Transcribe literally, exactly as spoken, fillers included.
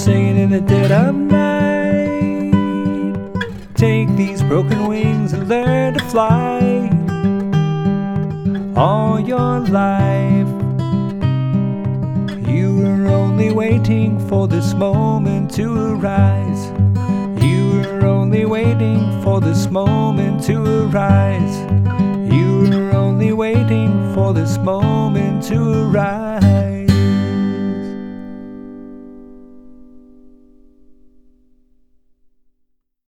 singing in the dead of night. Take these broken wings and learn to fly. All your life you were only waiting for this moment to arise. You were only waiting for this moment to arise. You were only waiting for this moment to arise.